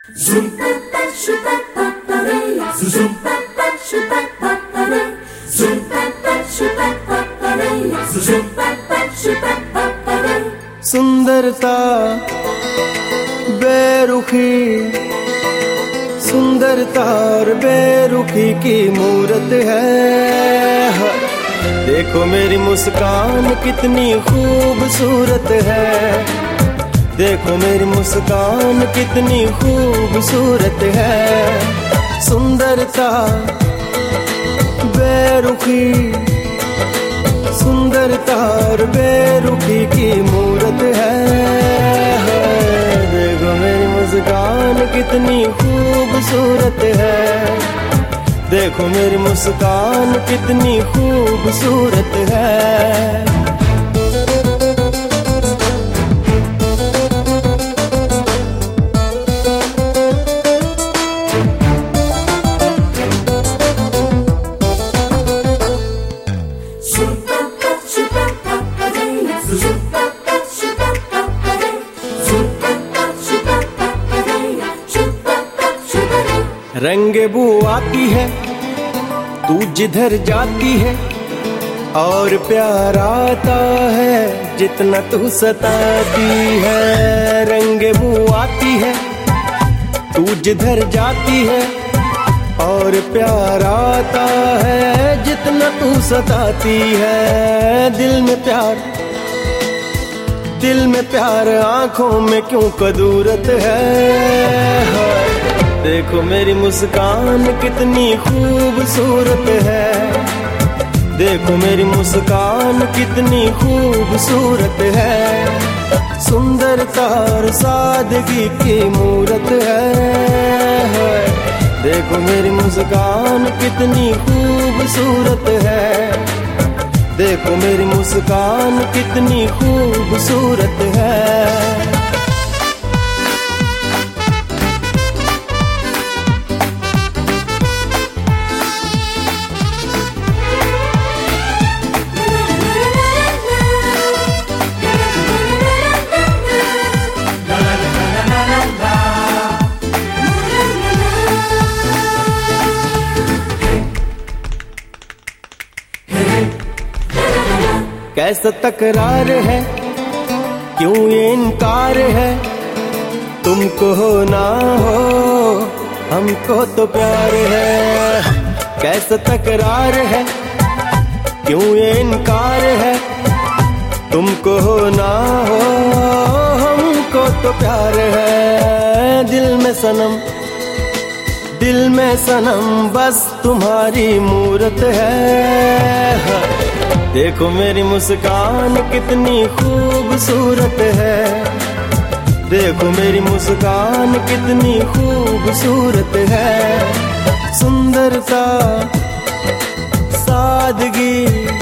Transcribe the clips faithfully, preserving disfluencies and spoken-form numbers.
सुंदरता बेरुखी, सुंदरता और बेरुखी की मूरत है। देखो मेरी मुस्कान कितनी खूबसूरत है, देखो मेरी मुस्कान कितनी खूबसूरत है। सुंदरता बेरुखी, सुंदरता और बेरुखी की मूरत है। देखो मेरी मुस्कान कितनी खूबसूरत है, देखो मेरी मुस्कान कितनी खूबसूरत है। रंगे बू आती है तू जिधर जाती है, और प्यार आता है जितना तू सताती है। रंगे बू आती है तू जिधर जाती है, और प्यार आता है जितना तू सताती है। दिल में प्यार, दिल में प्यार आंखों में क्यों कदूरत है। देखो मेरी मुस्कान कितनी खूबसूरत है, देखो मेरी मुस्कान कितनी खूबसूरत है। सुंदरता और सादगी की मूरत है। देखो मेरी मुस्कान कितनी खूबसूरत है, देखो मेरी मुस्कान कितनी खूबसूरत है। कैसा तकरार है, क्यों ये इनकार है। तुमको हो ना हो हमको तो प्यार है। कैसा तकरार है, क्यों ये इनकार है। तुमको हो ना हो हमको तो प्यार है। दिल में सनम, दिल में सनम बस तुम्हारी मूरत है। देखो मेरी मुस्कान कितनी खूबसूरत है, देखो मेरी मुस्कान कितनी खूबसूरत है। सुंदरता सादगी,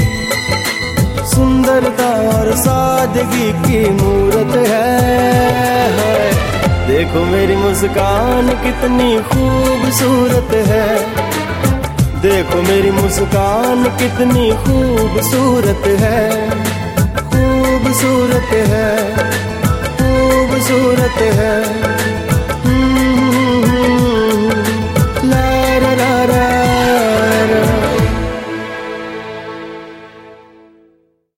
सुंदरता और सादगी की मूरत है। देखो मेरी मुस्कान कितनी खूबसूरत है, देखो मेरी मुस्कान कितनी खूबसूरत है। खूबसूरत है, खूबसूरत है।